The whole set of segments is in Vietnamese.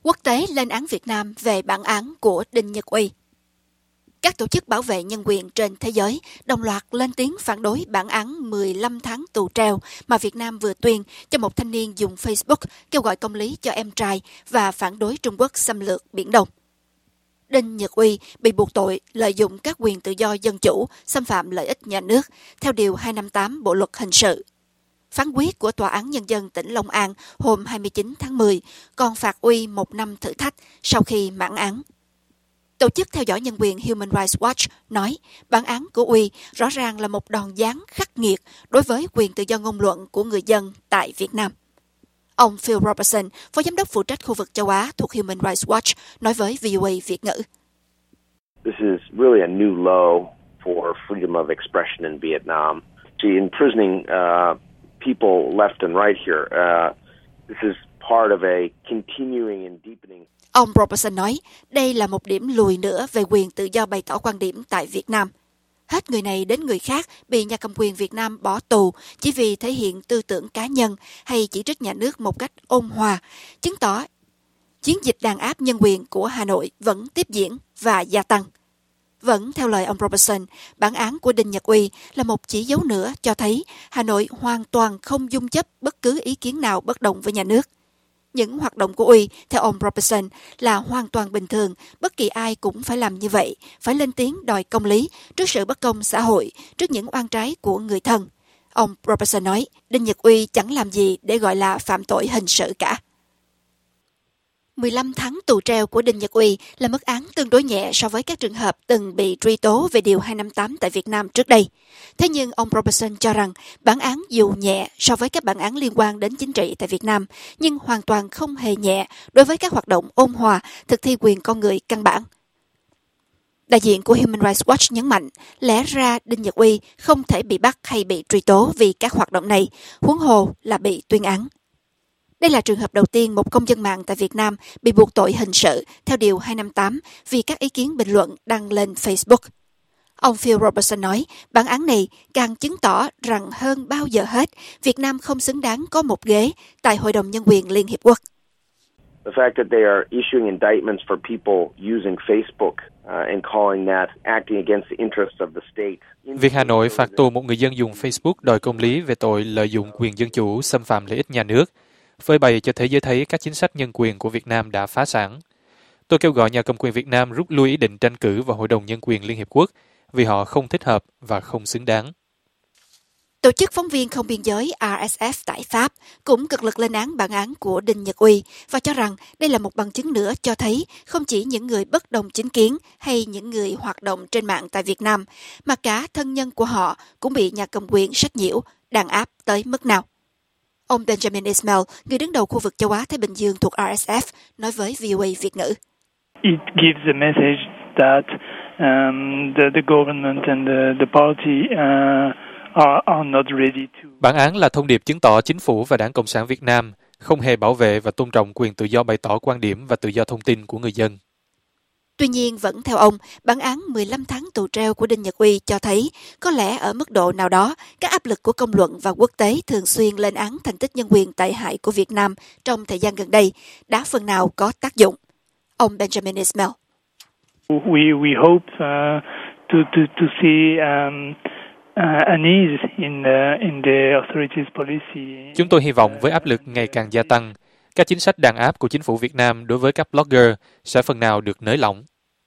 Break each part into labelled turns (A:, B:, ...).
A: Quốc tế lên án Việt Nam về bản án của Đinh Nhật Uy. Các tổ chức bảo vệ nhân quyền trên thế giới đồng loạt lên tiếng phản đối bản án 15 tháng tù treo mà Việt Nam vừa tuyên cho một thanh niên dùng Facebook kêu gọi công lý cho em trai và phản đối Trung Quốc xâm lược Biển Đông. Đinh Nhật Uy bị buộc tội lợi dụng các quyền tự do dân chủ, xâm phạm lợi ích nhà nước, theo Điều 258 Bộ Luật Hình sự. Phán quyết của Tòa án Nhân dân tỉnh Long An hôm 29 tháng 10 còn phạt Uy 1 năm thử thách sau khi mãn án. Tổ chức theo dõi nhân quyền Human Rights Watch nói bản án của Uy rõ ràng là một đòn giáng khắc nghiệt đối với quyền tự do ngôn luận của người dân tại Việt Nam. Ông Phil Robertson, Phó Giám đốc phụ trách khu vực châu Á thuộc Human Rights Watch, nói với VOA Việt ngữ.
B: This is really a new low for freedom of expression in Vietnam. Imprisoning people left and right here. This is part of a continuing and deepening.
A: Ông Robertson nói đây là một điểm lùi nữa về quyền tự do bày tỏ quan điểm tại Việt Nam. Hết người này đến người khác bị nhà cầm quyền Việt Nam bỏ tù chỉ vì thể hiện tư tưởng cá nhân hay chỉ trích nhà nước một cách ôn hòa, chứng tỏ chiến dịch đàn áp nhân quyền của Hà Nội vẫn tiếp diễn và gia tăng. Vẫn theo lời ông Robertson, bản án của Đinh Nhật Uy là một chỉ dấu nữa cho thấy Hà Nội hoàn toàn không dung chấp bất cứ ý kiến nào bất đồng với nhà nước. Những hoạt động của Uy, theo ông Robertson, là hoàn toàn bình thường, bất kỳ ai cũng phải làm như vậy, phải lên tiếng đòi công lý trước sự bất công xã hội, trước những oan trái của người thân. Ông Robertson nói, Đinh Nhật Uy chẳng làm gì để gọi là phạm tội hình sự cả. 15 tháng tù treo của Đinh Nhật Uy là mức án tương đối nhẹ so với các trường hợp từng bị truy tố về Điều 258 tại Việt Nam trước đây. Thế nhưng ông Robertson cho rằng bản án dù nhẹ so với các bản án liên quan đến chính trị tại Việt Nam, nhưng hoàn toàn không hề nhẹ đối với các hoạt động ôn hòa, thực thi quyền con người căn bản. Đại diện của Human Rights Watch nhấn mạnh, lẽ ra Đinh Nhật Uy không thể bị bắt hay bị truy tố vì các hoạt động này, huống hồ là bị tuyên án. Đây là trường hợp đầu tiên một công dân mạng tại Việt Nam bị buộc tội hình sự theo Điều 258 vì các ý kiến bình luận đăng lên Facebook. Ông Phil Robertson nói, bản án này càng chứng tỏ rằng hơn bao giờ hết, Việt Nam không xứng đáng có một ghế tại Hội đồng Nhân quyền Liên Hiệp Quốc.
B: The fact that they are issuing indictments for people using Facebook and calling that acting against the interests of the state.
C: Việc Hà Nội phạt tù một người dân dùng Facebook đòi công lý về tội lợi dụng quyền dân chủ, xâm phạm lợi ích nhà nước, phơi bày cho thế giới thấy các chính sách nhân quyền của Việt Nam đã phá sản. Tôi kêu gọi nhà cầm quyền Việt Nam rút lui ý định tranh cử vào Hội đồng Nhân quyền Liên Hiệp Quốc vì họ không thích hợp và không xứng đáng.
A: Tổ chức phóng viên không biên giới RSF tại Pháp cũng cực lực lên án bản án của Đinh Nhật Uy và cho rằng đây là một bằng chứng nữa cho thấy không chỉ những người bất đồng chính kiến hay những người hoạt động trên mạng tại Việt Nam, mà cả thân nhân của họ cũng bị nhà cầm quyền sách nhiễu, đàn áp tới mức nào. Ông Benjamin Ismail, người đứng đầu khu vực châu Á-Thái Bình Dương thuộc RSF, nói với VOA Việt ngữ.
D: It gives a message that the government and the party are not ready to.
C: Bản án là thông điệp chứng tỏ chính phủ và Đảng Cộng sản Việt Nam không hề bảo vệ và tôn trọng quyền tự do bày tỏ quan điểm và tự do thông tin của người dân.
A: Tuy nhiên, vẫn theo ông, bản án 15 tháng tù treo của Đinh Nhật Uy cho thấy có lẽ ở mức độ nào đó, các áp lực của công luận và quốc tế thường xuyên lên án thành tích nhân quyền tệ hại của Việt Nam trong thời gian gần đây đã phần nào có tác dụng. Ông Benjamin Ismail.
D: We hope to see an ease in the authorities' policy.
C: Chúng tôi hy vọng với áp lực ngày càng gia tăng, các chính sách đàn áp của chính phủ Việt Nam đối với các blogger sẽ phần nào được nới lỏng.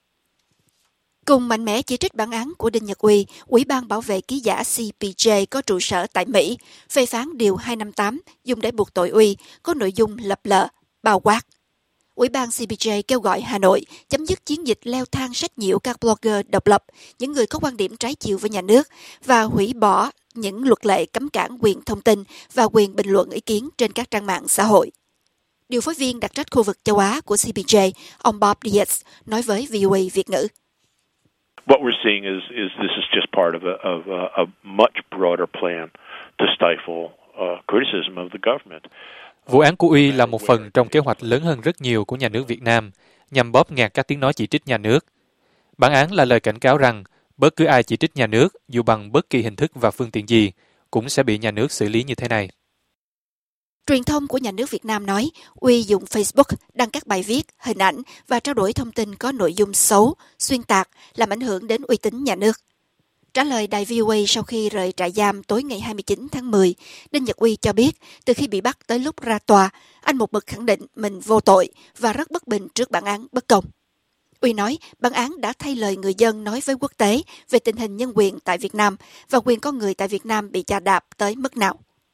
A: Cùng mạnh mẽ chỉ trích bản án của Đinh Nhật Uy, Ủy ban bảo vệ ký giả CPJ có trụ sở tại Mỹ phê phán Điều 258 dùng để buộc tội Uy có nội dung lập lờ, bao quát. Ủy ban CPJ kêu gọi Hà Nội chấm dứt chiến dịch leo thang sách nhiễu các blogger độc lập, những người có quan điểm trái chiều với nhà nước và hủy bỏ những luật lệ cấm cản quyền thông tin và quyền bình luận ý kiến trên các trang mạng xã hội. Điều phối viên đặc trách khu vực châu Á của CPJ, ông Bob Diaz, nói với VOA Việt ngữ.
E: What we're seeing is this is just part of a much broader plan to stifle criticism of the government.
C: Vụ án của Uy là một phần trong kế hoạch lớn hơn rất nhiều của nhà nước Việt Nam nhằm bóp nghẹt các tiếng nói chỉ trích nhà nước. Bản án là lời cảnh cáo rằng bất cứ ai chỉ trích nhà nước, dù bằng bất kỳ hình thức và phương tiện gì, cũng sẽ bị nhà nước xử lý như thế này.
A: Truyền thông của nhà nước Việt Nam nói Uy dùng Facebook đăng các bài viết, hình ảnh và trao đổi thông tin có nội dung xấu, xuyên tạc, làm ảnh hưởng đến uy tín nhà nước. Trả lời đài VOA sau khi rời trại giam tối ngày 29 tháng 10, Đinh Nhật Uy cho biết từ khi bị bắt tới lúc ra tòa, anh một mực khẳng định mình vô tội và rất bất bình trước bản án bất công. Uy nói bản án đã thay lời người dân nói với quốc tế về tình hình nhân quyền tại Việt Nam và quyền con người tại Việt Nam bị chà đạp tới mức nào.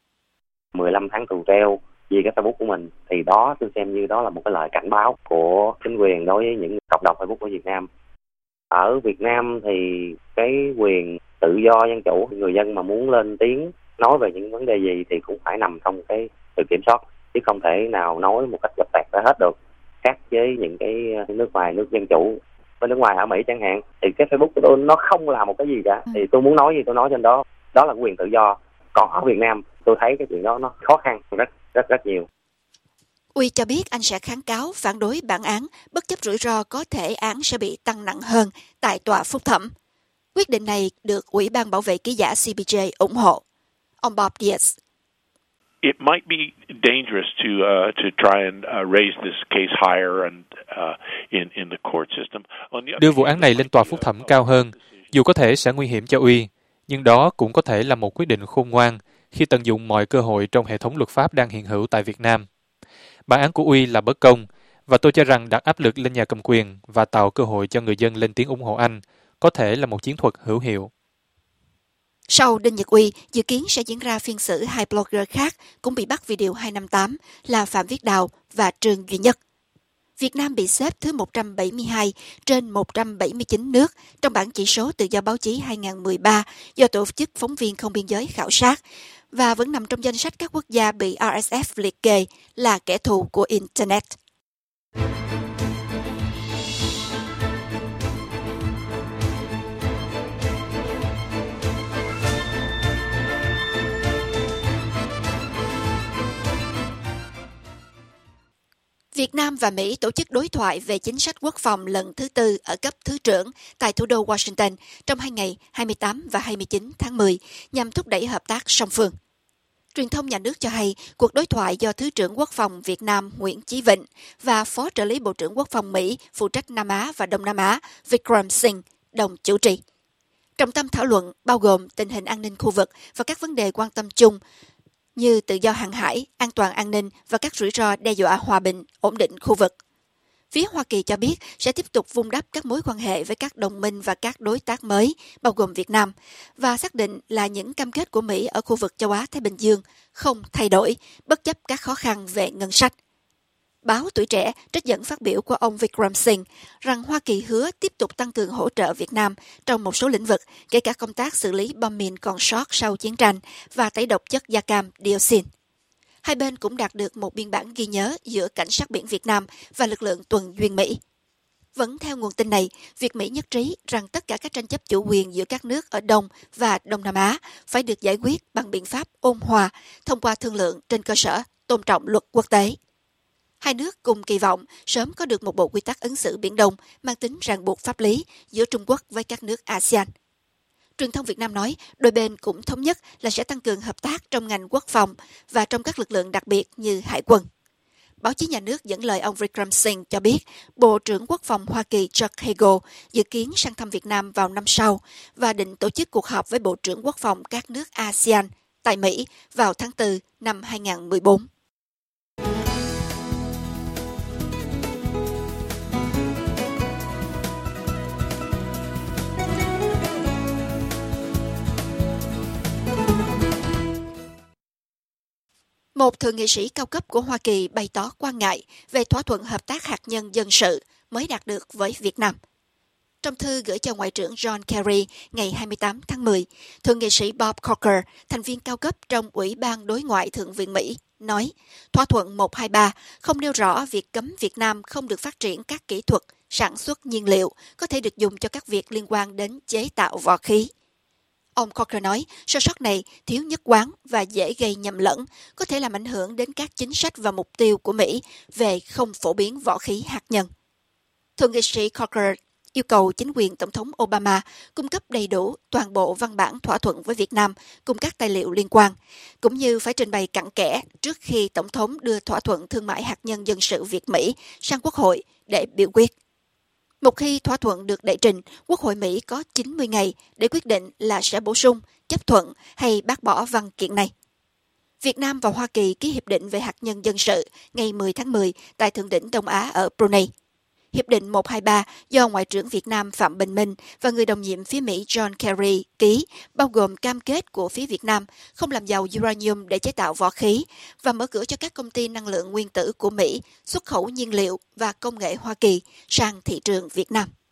F: 15 tháng tù treo vì cái Facebook của mình thì đó tôi xem như đó là một cái lời cảnh báo của chính quyền đối với những cộng đồng Facebook của Việt Nam. Ở Việt Nam thì cái quyền tự do dân chủ, người dân mà muốn lên tiếng nói về những vấn đề gì thì cũng phải nằm trong cái sự kiểm soát, chứ không thể nào nói một cách dập tẹt ra hết được. Khác với những cái nước ngoài, nước dân chủ, bên nước ngoài ở Mỹ chẳng hạn, thì cái Facebook của tôi nó không là một cái gì cả, thì tôi muốn nói gì tôi nói trên đó, đó là quyền tự do. Còn ở Việt Nam tôi thấy cái chuyện đó nó khó khăn rất nhiều.
A: Uy cho biết anh sẽ kháng cáo phản đối bản án, bất chấp rủi ro có thể án sẽ bị tăng nặng hơn tại tòa phúc thẩm. Quyết định này được Ủy ban bảo vệ ký giả CPJ ủng hộ. Ông Bob Diaz.
E: It might be dangerous to try and raise this case higher and in the court system.
C: Đưa vụ án này lên tòa phúc thẩm cao hơn, dù có thể sẽ nguy hiểm cho Uy, nhưng đó cũng có thể là một quyết định khôn ngoan khi tận dụng mọi cơ hội trong hệ thống luật pháp đang hiện hữu tại Việt Nam. Bản án của Uy là bất công, và tôi cho rằng đặt áp lực lên nhà cầm quyền và tạo cơ hội cho người dân lên tiếng ủng hộ anh có thể là một chiến thuật hữu hiệu.
A: Sau Đinh Nhật Uy, dự kiến sẽ diễn ra phiên xử hai blogger khác cũng bị bắt vì điều 258 là Phạm Viết Đào và Trương Duy Nhất. Việt Nam bị xếp thứ 172 trên 179 nước trong bảng chỉ số tự do báo chí 2013 do Tổ chức Phóng viên Không biên giới khảo sát và vẫn nằm trong danh sách các quốc gia bị RSF liệt kê là kẻ thù của Internet. Việt Nam và Mỹ tổ chức đối thoại về chính sách quốc phòng lần thứ tư ở cấp thứ trưởng tại thủ đô Washington trong 2 ngày 28 và 29 tháng 10 nhằm thúc đẩy hợp tác song phương. Truyền thông nhà nước cho hay cuộc đối thoại do Thứ trưởng Quốc phòng Việt Nam Nguyễn Chí Vịnh và Phó trợ lý Bộ trưởng Quốc phòng Mỹ phụ trách Nam Á và Đông Nam Á Vikram Singh đồng chủ trì. Trọng tâm thảo luận bao gồm tình hình an ninh khu vực và các vấn đề quan tâm chung như tự do hàng hải, an toàn an ninh và các rủi ro đe dọa hòa bình, ổn định khu vực. Phía Hoa Kỳ cho biết sẽ tiếp tục vun đắp các mối quan hệ với các đồng minh và các đối tác mới, bao gồm Việt Nam, và xác định là những cam kết của Mỹ ở khu vực châu Á-Thái Bình Dương không thay đổi, bất chấp các khó khăn về ngân sách. Báo Tuổi Trẻ trích dẫn phát biểu của ông Vikram Singh rằng Hoa Kỳ hứa tiếp tục tăng cường hỗ trợ Việt Nam trong một số lĩnh vực, kể cả công tác xử lý bom mìn còn sót sau chiến tranh và tẩy độc chất da cam dioxin. Hai bên cũng đạt được một biên bản ghi nhớ giữa Cảnh sát biển Việt Nam và lực lượng tuần duyên Mỹ. Vẫn theo nguồn tin này, Việt Mỹ nhất trí rằng tất cả các tranh chấp chủ quyền giữa các nước ở Đông và Đông Nam Á phải được giải quyết bằng biện pháp ôn hòa thông qua thương lượng trên cơ sở tôn trọng luật quốc tế. Hai nước cùng kỳ vọng sớm có được một bộ quy tắc ứng xử Biển Đông mang tính ràng buộc pháp lý giữa Trung Quốc với các nước ASEAN. Truyền thông Việt Nam nói đôi bên cũng thống nhất là sẽ tăng cường hợp tác trong ngành quốc phòng và trong các lực lượng đặc biệt như Hải quân. Báo chí nhà nước dẫn lời ông Vikram Singh cho biết Bộ trưởng Quốc phòng Hoa Kỳ Chuck Hagel dự kiến sang thăm Việt Nam vào năm sau và định tổ chức cuộc họp với Bộ trưởng Quốc phòng các nước ASEAN tại Mỹ vào tháng 4 năm 2014. Một thượng nghị sĩ cao cấp của Hoa Kỳ bày tỏ quan ngại về thỏa thuận hợp tác hạt nhân dân sự mới đạt được với Việt Nam. Trong thư gửi cho Ngoại trưởng John Kerry ngày 28 tháng 10, thượng nghị sĩ Bob Corker, thành viên cao cấp trong Ủy ban Đối ngoại Thượng viện Mỹ, nói thỏa thuận 123 không nêu rõ việc cấm Việt Nam không được phát triển các kỹ thuật sản xuất nhiên liệu có thể được dùng cho các việc liên quan đến chế tạo võ khí. Ông Corker nói, sơ sót này thiếu nhất quán và dễ gây nhầm lẫn, có thể làm ảnh hưởng đến các chính sách và mục tiêu của Mỹ về không phổ biến võ khí hạt nhân. Thượng nghị sĩ Corker yêu cầu chính quyền Tổng thống Obama cung cấp đầy đủ toàn bộ văn bản thỏa thuận với Việt Nam cùng các tài liệu liên quan, cũng như phải trình bày cặn kẽ trước khi Tổng thống đưa thỏa thuận thương mại hạt nhân dân sự Việt-Mỹ sang Quốc hội để biểu quyết. Một khi thỏa thuận được đệ trình, Quốc hội Mỹ có 90 ngày để quyết định là sẽ bổ sung, chấp thuận hay bác bỏ văn kiện này. Việt Nam và Hoa Kỳ ký hiệp định về hạt nhân dân sự ngày 10 tháng 10 tại Thượng đỉnh Đông Á ở Brunei. Hiệp định 123 do Ngoại trưởng Việt Nam Phạm Bình Minh và người đồng nhiệm phía Mỹ John Kerry ký, bao gồm cam kết của phía Việt Nam không làm giàu uranium để chế tạo võ khí và mở cửa cho các công ty năng lượng nguyên tử của Mỹ xuất khẩu nhiên liệu và công nghệ Hoa Kỳ sang thị trường Việt Nam.